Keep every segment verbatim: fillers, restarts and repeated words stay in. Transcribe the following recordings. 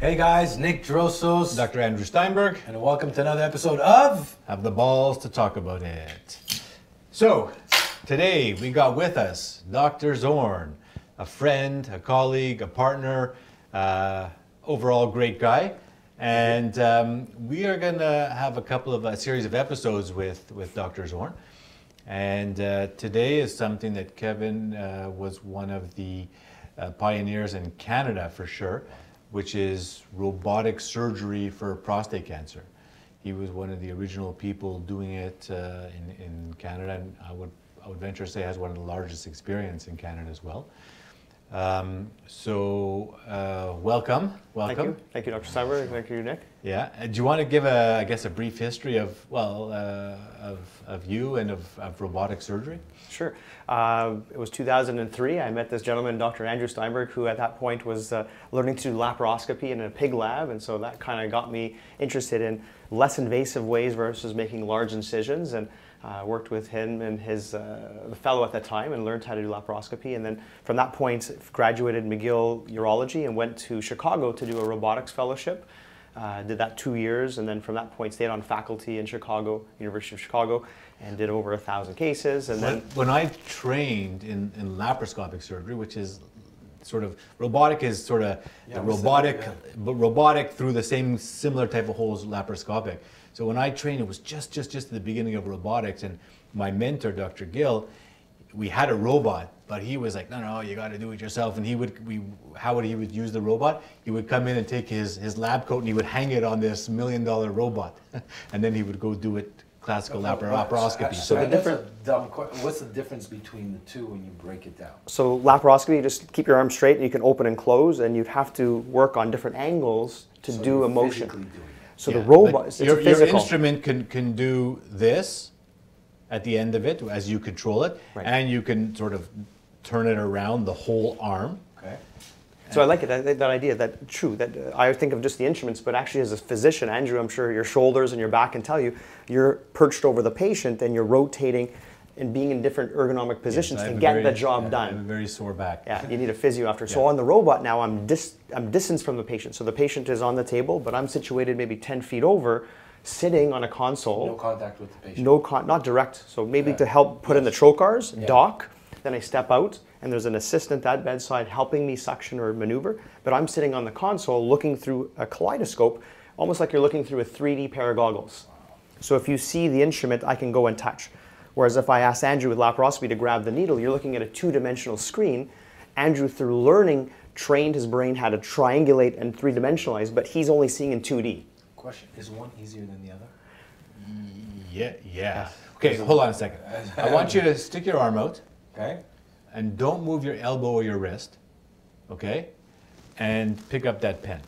Hey guys, Nick Drosos, Doctor Andrew Steinberg, and welcome to another episode of Have the Balls to Talk About It. So, today we got with us Doctor Zorn, a friend, a colleague, a partner, uh, overall great guy. And um, we are going to have a couple of a series of episodes with, with Doctor Zorn. And uh, today is something that Kevin uh, was one of the uh, pioneers in Canada for sure, which is robotic surgery for prostate cancer. He was one of the original people doing it uh, in, in Canada, and I would, I would venture to say has one of the largest experience in Canada as well. Um, so, uh, welcome, welcome. Thank you, thank you, Doctor Steinberg. Thank you, Nick. Yeah, uh, do you want to give a, I guess, a brief history of, well, uh, of, of you and of, of robotic surgery? Sure. Uh, it was two thousand three. I met this gentleman, Doctor Andrew Steinberg, who at that point was uh, learning to do laparoscopy in a pig lab, and so that kind of got me interested in less invasive ways versus making large incisions. And I uh, worked with him and his uh, fellow at that time and learned how to do laparoscopy. And then from that point, graduated McGill Urology and went to Chicago to do a robotics fellowship. Uh, did that two years, and then from that point stayed on faculty in Chicago, University of Chicago, and did over a thousand cases. And when, then when I trained in, in laparoscopic surgery, which is sort of robotic, is sort of Yeah, the what's that? robotic, Yeah. but robotic through the same similar type of holes laparoscopic. So when I trained, it was just just just at the beginning of robotics, and my mentor, Doctor Gill, we had a robot, but he was like, no, no, you got to do it yourself. And he would, we, how would he would use the robot? He would come in and take his, his lab coat and he would hang it on this million dollar robot. And then he would go do it classical lapar- laparoscopy. So, So the that's a dumb question. What's the difference between the two when you break it down? So laparoscopy, you just keep your arm straight and you can open and close, and you'd have to work on different angles to So do you're a motion. physically doing it. So Yeah, the robot, but it's your, a physical. your instrument can, can do this at the end of it as you control it, Right. and you can sort of turn it around the whole arm. Okay. So I like it, that, that idea, that true, that uh, I think of just the instruments, but actually as a physician, Andrew, I'm sure your shoulders and your back can tell you, you're perched over the patient and you're rotating and being in different ergonomic positions Yes, I to have a get very- the job I done. have a very sore back. Yeah, you need a physio after. So Yeah. on the robot now, I'm dis I'm distanced from the patient. So the patient is on the table, but I'm situated maybe ten feet over, sitting on a console. No contact with the patient. No con not direct. So maybe Okay. to help put in the trocars, Yeah. dock. Then I step out, and there's an assistant at bedside helping me suction or maneuver. But I'm sitting on the console, looking through a kaleidoscope, almost like you're looking through a three D pair of goggles. So if you see the instrument, I can go and touch. Whereas if I ask Andrew with laparoscopy to grab the needle, you're looking at a two-dimensional screen. Andrew, through learning, trained his brain how to triangulate and three-dimensionalize, but he's only seeing in two D. Question: is one easier than the other? Yeah, yeah. Okay, hold on a second. I want you to stick your arm out Okay. and don't move your elbow or your wrist, okay? And pick up that pen.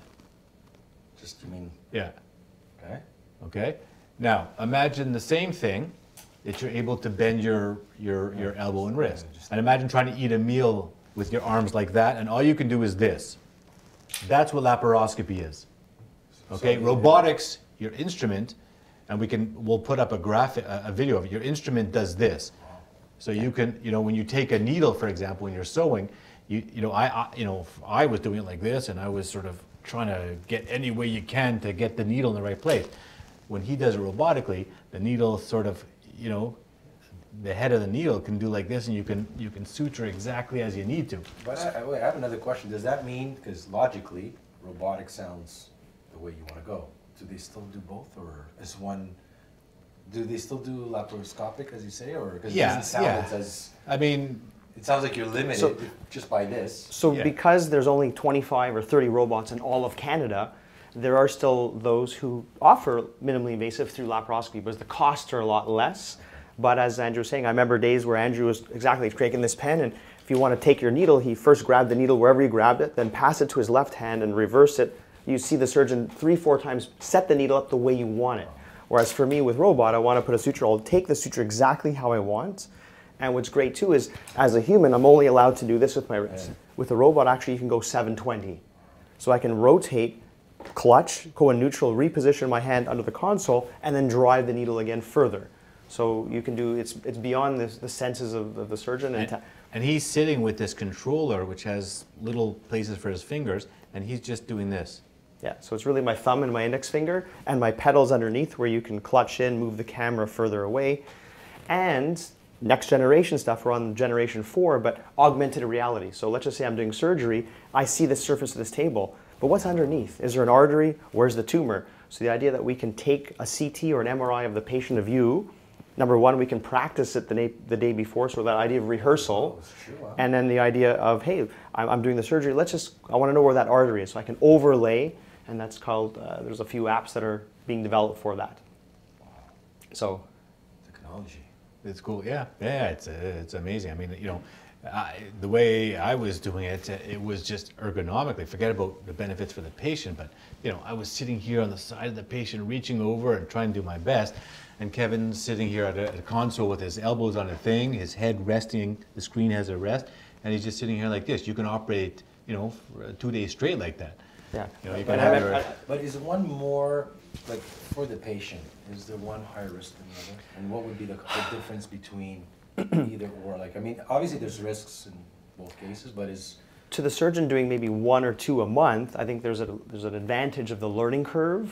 Just you mean Yeah, okay? okay? Now, imagine the same thing, that you're able to bend your, your, your elbow and wrist. And imagine trying to eat a meal with your arms like that, and all you can do is this. That's what laparoscopy is. Okay, So- robotics, your instrument, and we can, we'll put up a graphic, a, a video of it. Your instrument does this. So you can, you know, when you take a needle, for example, when you're sewing, you, you know, I, I, you know, I was doing it like this, and I was sort of trying to get any way you can to get the needle in the right place. When he does it robotically, the needle sort of, you know, the head of the needle can do like this, and you can, you can suture exactly as you need to. But I, I, wait, I have another question. Does that mean, because logically, robotic sounds the way you want to go? Do they still do both, or is one? Do they still do laparoscopic, as you say, or because Yeah, it doesn't sound yeah. it as I mean, it sounds like you're limited So- just by this. So Yeah. because there's only twenty-five or thirty robots in all of Canada, there are still those who offer minimally invasive through laparoscopy, because the costs are a lot less. But as Andrew was saying, I remember days where Andrew was exactly taking this pen, and if you want to take your needle, he first grabbed the needle wherever he grabbed it, then pass it to his left hand and reverse it. You see the surgeon three, four times set the needle up the way you want it. Whereas for me with robot, I want to put a suture, I'll take the suture exactly how I want. And what's great too is, as a human, I'm only allowed to do this with my wrist. Yeah. With a robot, actually, you can go seven twenty. So I can rotate, clutch, go in neutral, reposition my hand under the console, and then drive the needle again further. So you can do, it's, it's beyond the, the senses of, of the surgeon. And, And, and he's sitting with this controller, which has little places for his fingers, and he's just doing this. Yeah, so it's really my thumb and my index finger and my pedals underneath where you can clutch in, move the camera further away. And next generation stuff, we're on generation four, but augmented reality. So let's just say I'm doing surgery, I see the surface of this table, but what's underneath? Is there an artery? Where's the tumor? So the idea that we can take a C T or an M R I of the patient of you, number one, we can practice it the, na- the day before, so that idea of rehearsal, Sure, wow. and then the idea of, hey, I'm, I'm doing the surgery, let's just, I want to know where that artery is, so I can overlay, and that's called, uh, there's a few apps that are being developed for that. So. Technology. It's cool. Yeah, yeah. It's uh, it's amazing. I mean, you know, I, the way I was doing it, it was just ergonomically. Forget about the benefits for the patient, but you know, I was sitting here on the side of the patient, reaching over and trying to do my best, and Kevin's sitting here at a, at a console with his elbows on a thing, his head resting. The screen has a rest, and he's just sitting here like this. You can operate, you know, for two days straight like that. Yeah. You know, you But, can have have- your, but is one more, like, for the patient, is there one higher risk than the other? And what would be the, the difference between either or? Like, I mean, obviously there's risks in both cases, but is, To the surgeon doing maybe one or two a month, I think there's a there's an advantage of the learning curve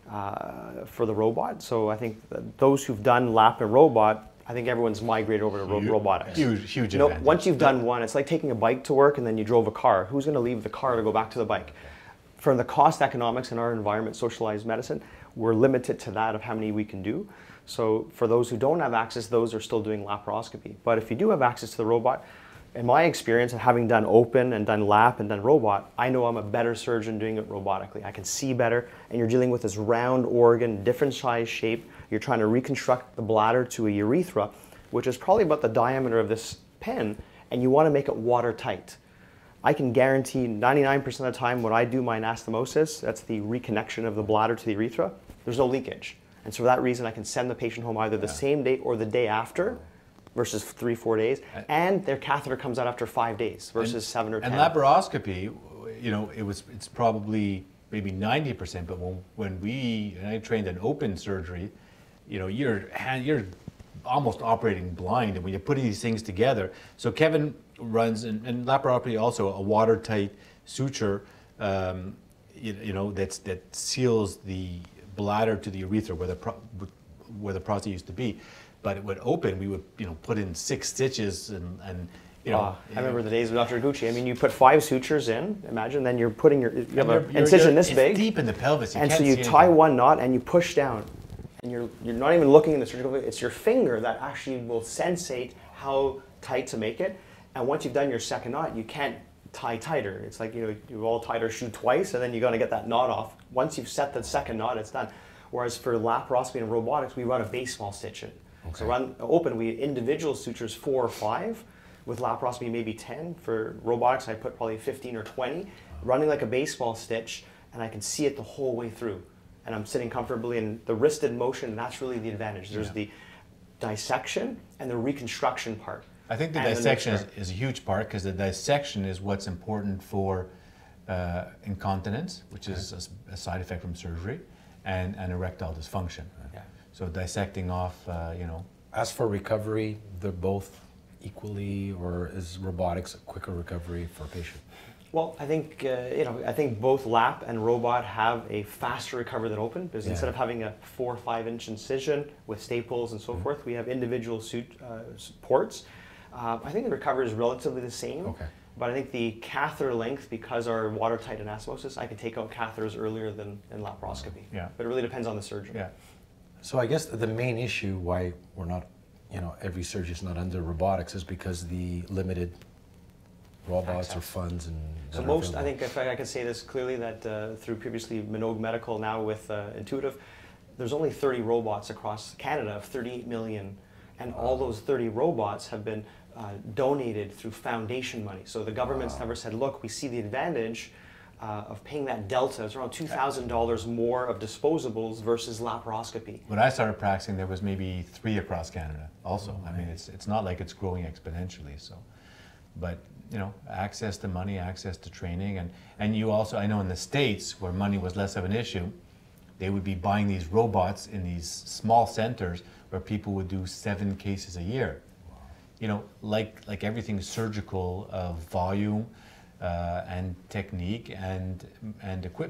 uh, for the robot. So I think that those who've done lap and robot, I think everyone's migrated over to ro- Huge- robotics. huge, huge You know, advantage. once you've done one, it's like taking a bike to work and then you drove a car. Who's going to leave the car to go back to the bike? From the cost economics in our environment, socialized medicine, we're limited to that of how many we can do. So for those who don't have access, those are still doing laparoscopy. But if you do have access to the robot, in my experience of having done open and done lap and done robot, I know I'm a better surgeon doing it robotically. I can see better, and you're dealing with this round organ, different size shape. You're trying to reconstruct the bladder to a urethra, which is probably about the diameter of this pen, and you want to make it watertight. I can guarantee ninety-nine percent of the time when I do my anastomosis, that's the reconnection of the bladder to the urethra, there's no leakage. And so for that reason, I can send the patient home either the Yeah. same day or the day after, versus three, four days, And- and their catheter comes out after five days versus and, seven or and ten. laparoscopy, you know, it was it's probably maybe ninety percent, but when when we and I trained in open surgery, you know, you're hand- you're almost operating blind, and when you're putting these things together. So Kevin runs and, and laparoscopy also a watertight suture, um, you, you know, that's that seals the bladder to the urethra where the pro, where the prostate used to be. But it would open, we would, you know, put in six stitches and, and you know. Ah, I remember the days of Doctor Gucci. I mean, you put five sutures in. Imagine, then you're putting your you have And an you're- you're- incision you're- this it's big, deep in the pelvis. You and can't so you see tie anything. one knot and you push down, and you're you're not even looking in the surgical. It's your finger that actually will sensate how tight to make it. And once you've done your second knot, you can't tie tighter. It's like, you know, you all tied our shoe twice, and then you got to get that knot off. Once you've set the second knot, it's done. Whereas for laparoscopy and robotics, we run a baseball stitch in. So run open, we individual sutures four or five. With laparoscopy, maybe ten. For robotics, I put probably fifteen or twenty. Running like a baseball stitch, and I can see it the whole way through. And I'm sitting comfortably, and the wristed motion, that's really the advantage. There's Yeah. the dissection and the reconstruction part. I think the And dissection is, next is a huge part because the dissection is what's important for uh, incontinence, which is a s- a, side effect from surgery, and, and erectile dysfunction. Yeah. So dissecting off, uh, you know, as for recovery, they're both equally, or is robotics a quicker recovery for a patient? Well, I think uh, you know. I think both lap and robot have a faster recovery than open, because Yeah. instead of having a four or five inch incision with staples and so Mm-hmm. forth, we have individual suit uh, s- ports. Uh, I think the recovery is relatively the same. Okay. But I think the catheter length, because our watertight anastomosis, I can take out catheters earlier than in laparoscopy. Yeah. But it really depends on the surgeon. yeah. So I guess the main issue why we're not, you know, every surgery is not under robotics is because the limited robots or Access. funds and. So that are most, I available. think, if I, I can say this clearly, that uh, through previously Minogue Medical, now with uh, Intuitive, there's only thirty robots across Canada of thirty-eight million, and all those thirty robots have been uh, donated through foundation money. So the government's never said, look, we see the advantage uh, of paying that delta. It's around two thousand dollars more of disposables versus laparoscopy. When I started practicing, there was maybe three across Canada also. I mean, it's, it's not like it's growing exponentially, so. But, you know, access to money, access to training, and, and you also, I know in the States, where money was less of an issue, they would be buying these robots in these small centers where people would do seven cases a year. You know, like, like everything surgical, uh, volume uh, and technique and, and equipment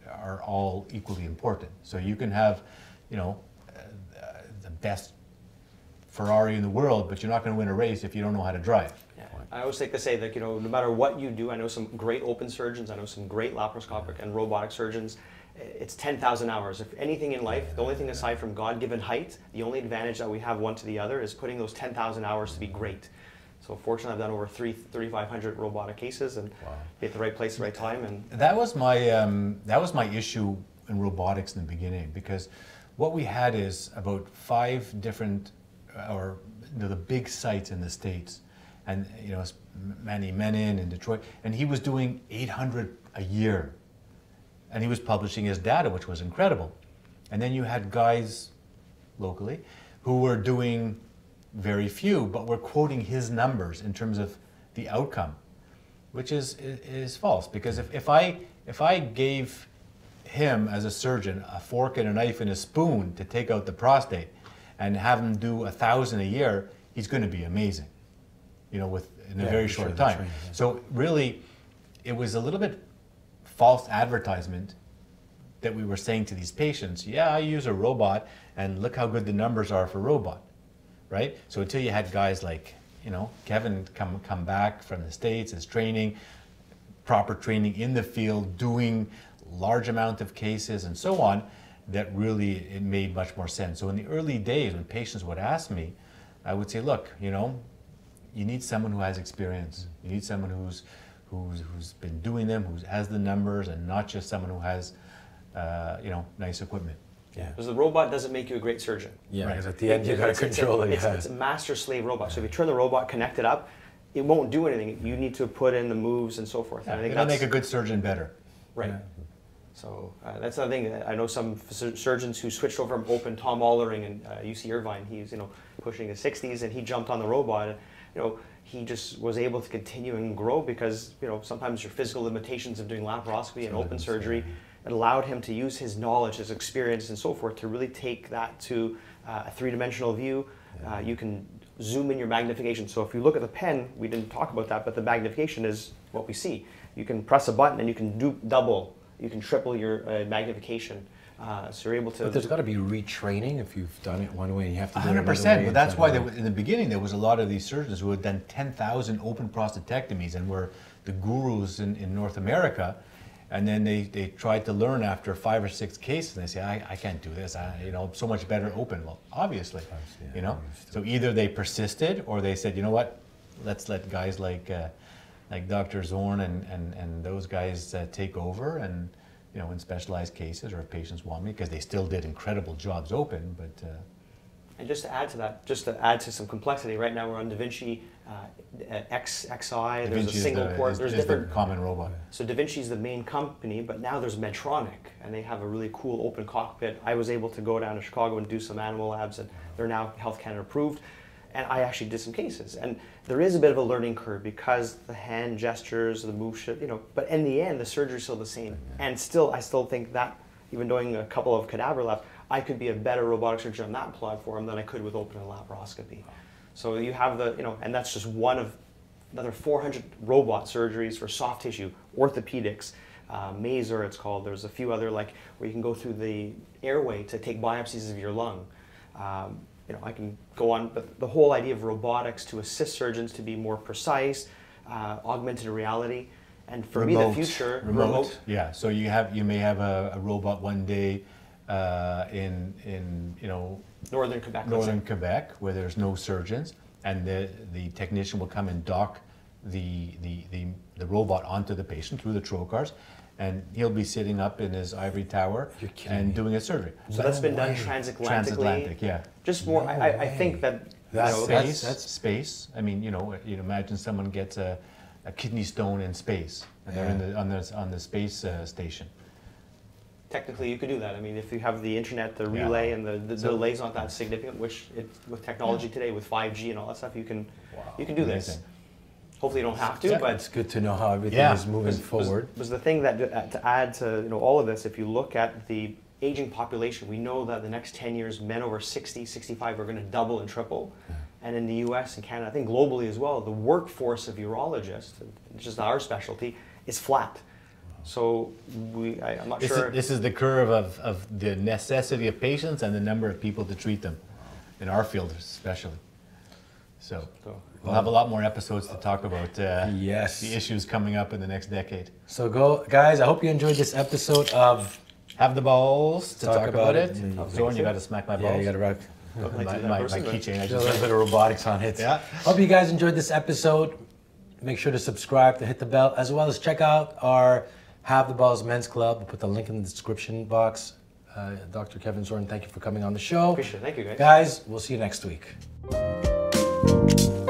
are all equally important. So you can have, you know, uh, the best Ferrari in the world, but you're not going to win a race if you don't know how to drive. Yeah. I always like to say that, you know, no matter what you do, I know some great open surgeons, I know some great laparoscopic and robotic surgeons. It's ten thousand hours. If anything in life, the only thing aside from God-given height, the only advantage that we have one to the other is putting those ten thousand hours to be great. So fortunately, I've done over thirty-five hundred robotic cases and wow. be at the right place, the right time. And that was my um, that was my issue in robotics in the beginning, because what we had is about five different, or you know, the big sites in the States, and you know, Manny Menon in Detroit, and he was doing eight hundred a year, and he was publishing his data, which was incredible. And then you had guys locally who were doing very few, but we're quoting his numbers in terms of the outcome, which is is false. Because if, if I if I gave him as a surgeon a fork and a knife and a spoon to take out the prostate, and have him do a thousand a year, he's going to be amazing, you know, with in a yeah, very short sure, time. Right, yeah. So really, it was a little bit false advertisement that we were saying to these patients. Yeah, I use a robot, and look how good the numbers are for robot. Right? So until you had guys like, you know, Kevin come come back from the States, his training, proper training in the field, doing large amount of cases and so on, that really it made much more sense. So in the early days when patients would ask me, I would say, look, you know, you need someone who has experience. You need someone who's who's who's been doing them, who has the numbers, and not just someone who has, uh, you know, nice equipment. Yeah. Because the robot doesn't make you a great surgeon. Yeah, because right. at the end you got to control it. It's, it's a master-slave robot. So if you turn the robot, connect it up, it won't do anything. You need to put in the moves and so forth. Yeah, and I think it'll make a good surgeon better. Right. Yeah. So uh, that's another thing. I know some surgeons who switched over from open. Tom Allering in uh, U C Irvine, he's you know pushing his sixties, and he jumped on the robot. And, you know, he just was able to continue and grow because you know sometimes your physical limitations of doing laparoscopy and open surgery. It allowed him to use his knowledge, his experience, and so forth to really take that to uh, a three-dimensional view. Uh, you can zoom in your magnification. So if you look at the pen, we didn't talk about that, but the magnification is what we see. You can press a button and you can do double, you can triple your uh, magnification. Uh, so you're able to. But there's got to be retraining if you've done it one way. You have to do one hundred percent, it another way. But that's why there, in the beginning there was a lot of these surgeons who had done ten thousand open prostatectomies and were the gurus in, in North America. And then they, they tried to learn after five or six cases, and they say, I, I can't do this, I, you know, so much better open. Well, obviously, yeah, you know. So either they persisted, or they said, you know what, let's let guys like uh, like Doctor Zorn and, and, and those guys uh, take over, and, you know, in specialized cases, or if patients want me, because they still did incredible jobs open, but. Uh, And just to add to that, just to add to some complexity, right now we're on Da Vinci uh, X, XI, Da there's Vinci a single the, port, is, there's is different. The common robot. So Da Vinci's the main company, but now there's Medtronic, and they have a really cool open cockpit. I was able to go down to Chicago and do some animal labs, and they're now Health Canada approved. And I actually did some cases. And there is a bit of a learning curve because the hand gestures, the move, you know, but in the end, the surgery's still the same. And still, I still think that, even doing a couple of cadaver labs, I could be a better robotic surgeon on that platform than I could with open and laparoscopy. So you have the, you know, and that's just one of another four hundred robot surgeries for soft tissue, orthopedics, uh, Maser it's called. There's a few other like where you can go through the airway to take biopsies of your lung. Um, you know, I can go on, but the whole idea of robotics to assist surgeons to be more precise, uh, augmented reality, and for remote, me the future, remote. remote. Yeah, so you have you may have a, a robot one day uh, in in you know northern Quebec, northern Quebec where there's no surgeons, and the the technician will come and dock the the the, the robot onto the patient through the trocars. And he'll be sitting up in his ivory tower and me. doing a surgery. So No that's been way. done transatlantically. Transatlantic, yeah. Just more, No I, I think that, you That's- know, Space, that's- space. I mean, you know, you imagine someone gets a, a kidney stone in space, and they're in Yeah. the on the on the space uh, station. technically you could do that. I mean, if you have the internet, the Yeah. relay, and the, the So- delay's not that significant, which it, with technology today, with five G and all that stuff, you can, you can do this. Amazing. Hopefully you don't have to, Yeah. but It's good to know how everything Yeah. is moving was, forward. Was, was the thing that uh, to add to you know all of this, if you look at the aging population, we know that the next ten years, men over sixty, sixty-five are going to double and triple. Yeah. And in the U S and Canada, I think globally as well, the workforce of urologists, which is our specialty, is flat. So we, I, I'm not This, sure. is, this is the curve of, of the necessity of patients and the number of people to treat them, in our field especially. So So- we'll have a lot more episodes to talk about uh, Yes. the issues coming up in the next decade. So go, guys. I hope you enjoyed this episode of. Have the balls to Talk talk, about about, it. it. Mm. Zorn, you got to smack my balls. Yeah, you got to rock. Like my, that my, my person, but- keychain. I A just little bit of robotics on it. Yeah. Hope you guys enjoyed this episode. Make sure to subscribe, to hit the bell, as well as check out our Have the Balls Men's Club. We'll put the link in the description box. Uh, Doctor Kevin Zorn, thank you for coming on the show. Appreciate it. Thank you, guys. Guys, we'll see you next week.